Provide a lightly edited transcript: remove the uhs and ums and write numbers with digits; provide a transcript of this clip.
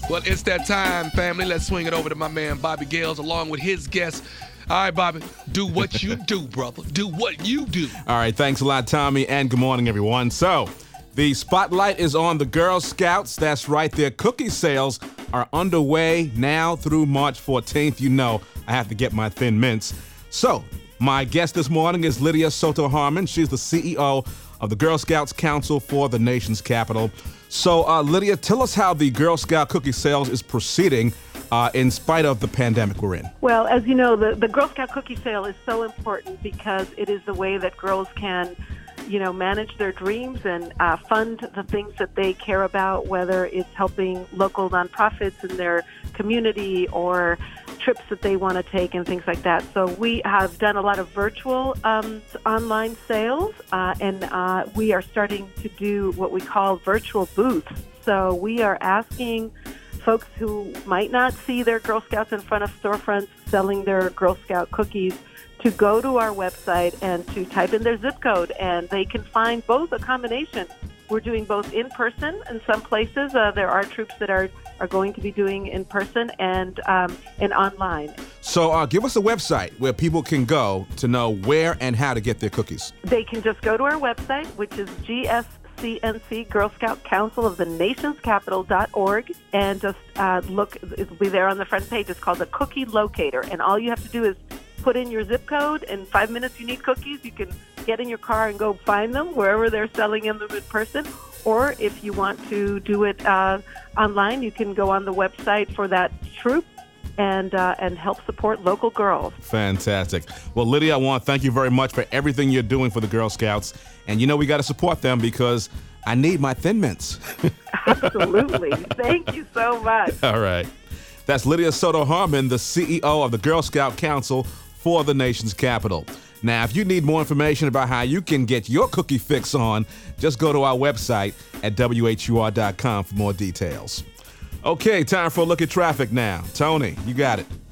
Well, it's that time, family. Let's swing it over to my man Bobby Gales along with his guests. All right, Bobby, do what you do, brother. Do what you do. All right, thanks a lot, Tommy, and good morning, everyone. So, the spotlight is on the Girl Scouts. That's right, their cookie sales are underway now through March 14th. You know I have to get my Thin Mints. So, my guest this morning is Lydia Soto Harmon. She's the CEO of the Girl Scouts Council for the nation's capital. So, Lydia, tell us how the Girl Scout cookie sales is proceeding in spite of the pandemic we're in. Well, as you know, the Girl Scout cookie sale is so important because it is the way that girls can, manage their dreams and fund the things that they care about, whether it's helping local nonprofits in their community or trips that they want to take and things like that. So we have done a lot of virtual online sales, and we are starting to do what we call virtual booths. So we are asking folks who might not see their Girl Scouts in front of storefronts selling their Girl Scout cookies to go to our website and to type in their zip code, and they can find both a combination. We're doing both in person in some places. There are troops that are going to be doing in person and online. So give us a website where people can go to know where and how to get their cookies. They can just go to our website, which is GSCNC, Girl Scout Council of the Nation's Capital.org, and just look. It'll be there on the front page. It's called the Cookie Locator, and all you have to do is put in your zip code. In 5 minutes, you need cookies. You can get in your car and go find them wherever they're selling them in person. Or if you want to do it online, you can go on the website for that troop and help support local girls. Fantastic. Well, Lydia, I want to thank you very much for everything you're doing for the Girl Scouts. And we got to support them because I need my Thin Mints. Absolutely. Thank you so much. All right. That's Lydia Soto Harmon, the CEO of the Girl Scout Council for the nation's capital. Now, if you need more information about how you can get your cookie fix on, just go to our website at WHUR.com for more details. Okay, time for a look at traffic now. Tony, you got it.